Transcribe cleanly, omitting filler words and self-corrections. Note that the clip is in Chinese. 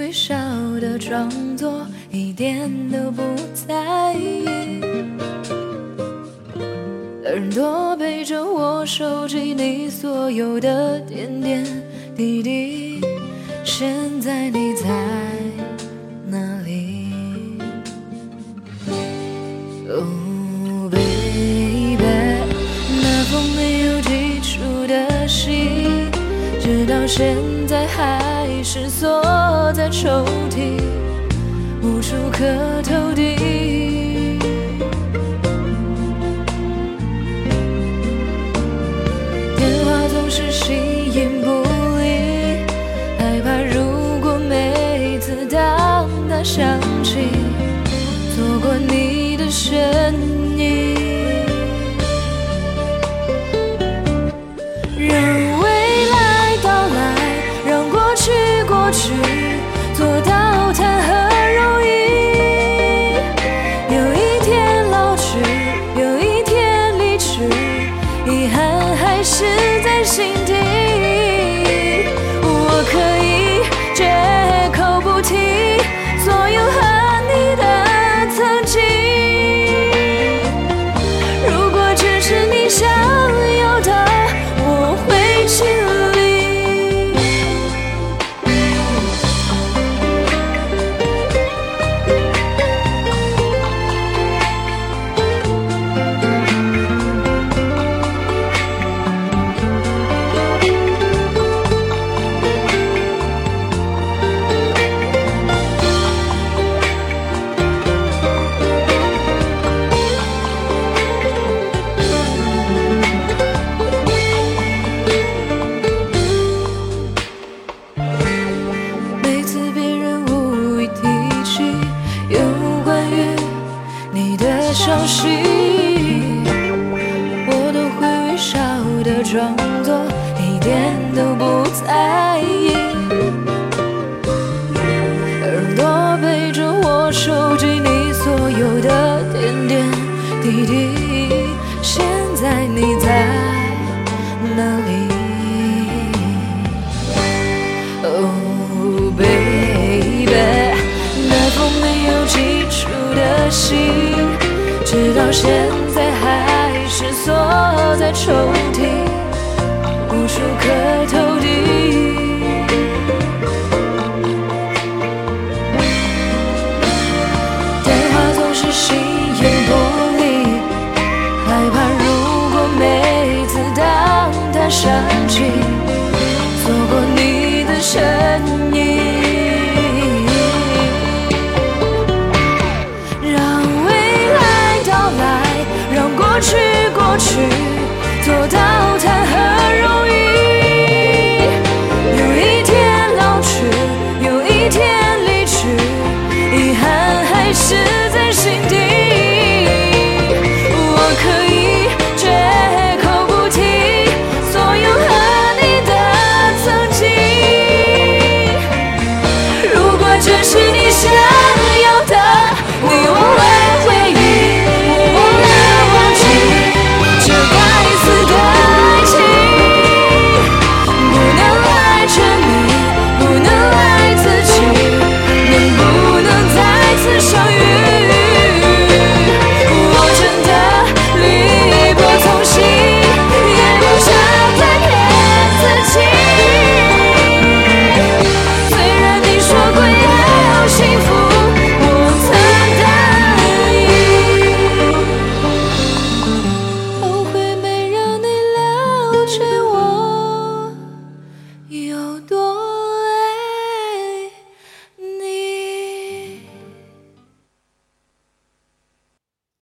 微笑的装作一点都不在意，耳朵背着我收集你所有的点点滴滴，现在你在哪里？Oh baby， 那封没有寄出的信，直到现在还是锁在抽屉，无处可投递。电话总是形影不离，害怕如果每次当它响起，错过你的身影，让未来到来，让过去过去，做到谈何容易。有一天老去，有一天离去，遗憾还是在心底。我可以绝口不提所有和你的曾经，如果只是你想要的，我会尽力。每次别人无意提起有关于你的消息，我都会微笑的装作一点都不在意，耳朵背着我收集你所有的点点滴滴，现在你在哪里？Oh baby， 那封没有寄出的信，直到现在还是锁在抽屉，无处可投递。电话总是形影不离，害怕如果每次当它响起，错过你的身影，让未来到来，让过去过去，做到谈何容易。有一天老去，有一天离去，遗憾还是在心底。我可以绝口不提所有和你的曾经，如果只是你